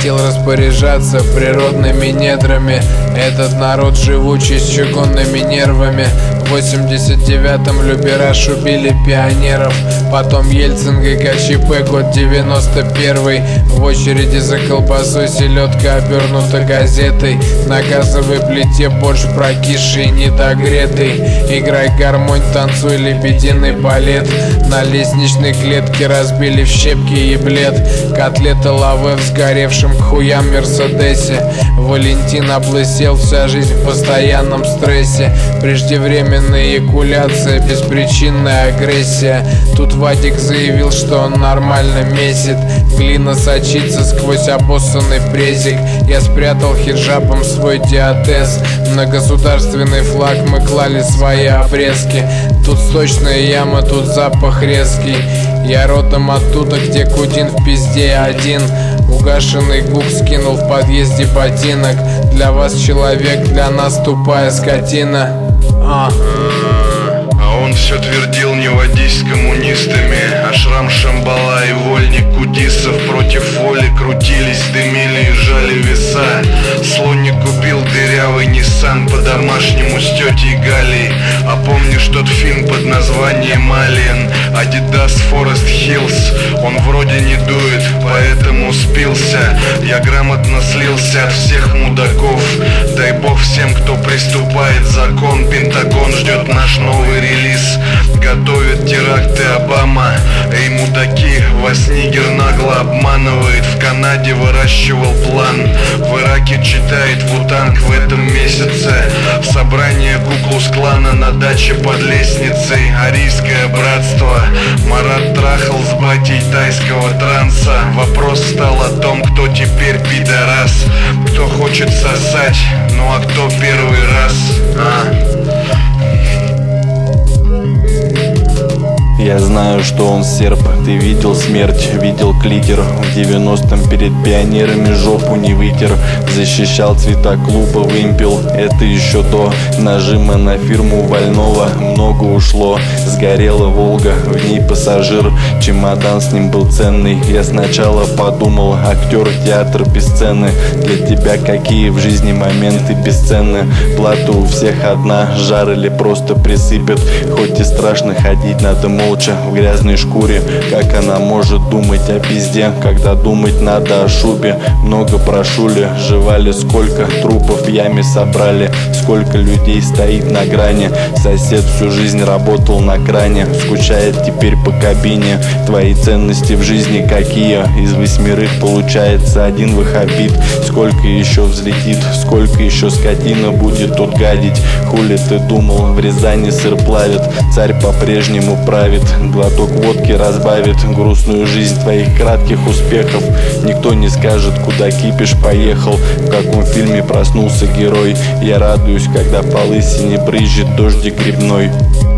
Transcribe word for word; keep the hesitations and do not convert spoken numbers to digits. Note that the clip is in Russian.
хотел распоряжаться природными недрами. Этот народ живучий с чугунными нервами. В восемьдесят девятом Любераж убили пионеров. Потом Ельцин, ГКЧП, год девяносто первый. В очереди за колбасой селедка обернута газетой. На газовой плите борщ прокисший, недогретый. Играй гармонь, танцуй лебединый балет. На лестничной клетке разбили в щепки и блед. Котлета лаве в сгоревшем к хуям Мерседесе. Валентин облысел, вся жизнь в постоянном стрессе. Преждевременная эякуляция, беспричинная агрессия. Тут Вадик заявил, что он нормально месит. Глина сочится сквозь обоссанный презик. Я спрятал хиджабом свой диатез. На государственный флаг мы клали свои обрезки. Тут сточная яма, тут запах резкий. Я родом оттуда, где Кудин в пизде один. Угашенный гук скинул в подъезде ботинок. Для вас человек, для нас тупая скотина. А, а он все твердил: не водись с коммунистами. Ашрам Шамбала и вольник Кудисов против воли крутились, дымили и жали веса. Слоник купил дырявый Ниссан по-домашнему с тетей Галей. А помнишь тот фильм под названием Alien? Adidas Forest Hills. Он вроде не дует, поэтому спился. Я грамотно слился от всех мудаков. Дай бог всем, кто приступает закон. Пентагон ждет наш новый релиз. Готовит теракты Обама. Эй, мудаки, вас нигер нагло обманывает. В Канаде выращивал план. В Ираке читает Вутанг в этом месяце. Собрание Куклус-клана на даче под лестницей. Арийское братство. Марат трахал с батей тайского транса. Вопрос стал о том, кто теперь пидорас. Кто хочет сосать, ну а кто первый раз, а? Я знаю, что он серб, ты видел смерть, видел клитер. В девяностом перед пионерами жопу не вытер. Защищал цвета клуба вымпел, это еще до нажима на фирму Вольного. Много ушло, сгорела Волга, в ней пассажир. Чемодан с ним был ценный. Я сначала подумал: актер, театр без сцены. Для тебя какие в жизни моменты бесценны? Плата у всех одна, жар или просто присыпят. Хоть и страшно ходить, надо молча в грязной шкуре. Как она может думать о пизде, когда думать надо о шубе? Много прошу ли, жевали, сколько трупов в яме собрали. Сколько людей стоит на грани. Сосед всю жизнь работал на кране, скучает теперь по кабине. Твои ценности в жизни какие? Из восьмерых получается один ваххабит. Сколько еще взлетит, сколько еще скотина будет тут гадить? Хули ты думал, в Рязани сыр плавит, царь по-прежнему правит. Глоток водки разбавит грустную жизнь твоих кратких успехов. Никто не скажет, куда кипиш поехал, в каком фильме проснулся герой. Я радуюсь, когда по лысине брызжет дождик грибной.